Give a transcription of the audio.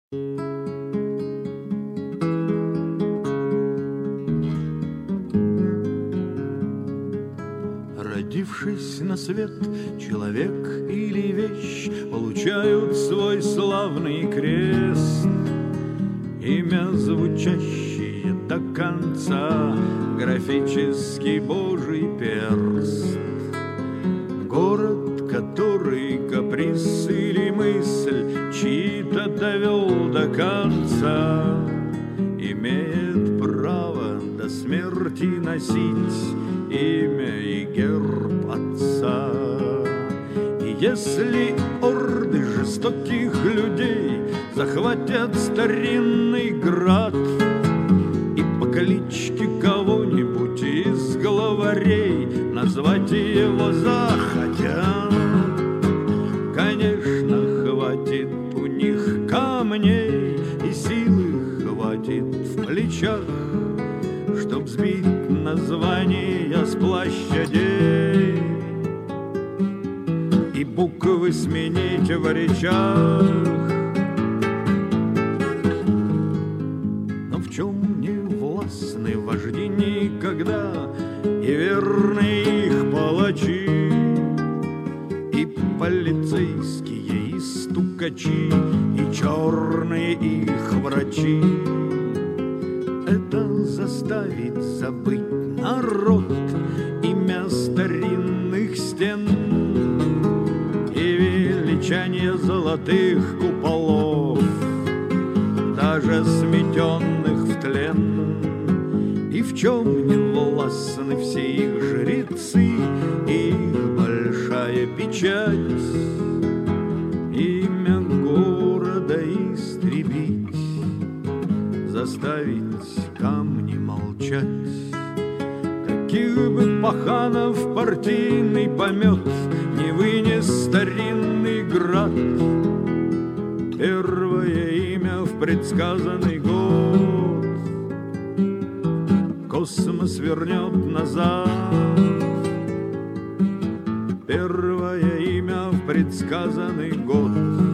Родившись на свет, человек или вещь получают свой славный крест. Имя, звучащее до конца, графический Божий перст. Город, который каприз или мысль чьи-то довел до конца, имеет право до смерти носить имя и герб отца. И если орды жестоких людей захватят старинный град и по кличке кого-нибудь из главарей назвать его захотят, конечно, хватит у них камней и силы хватит в плечах, чтоб сбить названия с площадей и буквы сменить в речах. Но в чем не властны вожди никогда и верные их палачи, и полицейские, и стукачи, и черные их врачи? Это заставит забыть народ имя старинных стен и величание золотых куполов, даже сметенных в тлен. И в чем не властны все их жрецы и их большая печать, имя города истребить, заставить камни молчать. Каких бы паханов партийный помет не вынес старинный град, первое имя в предсказанный год космос вернет назад. Первое имя в предсказанный год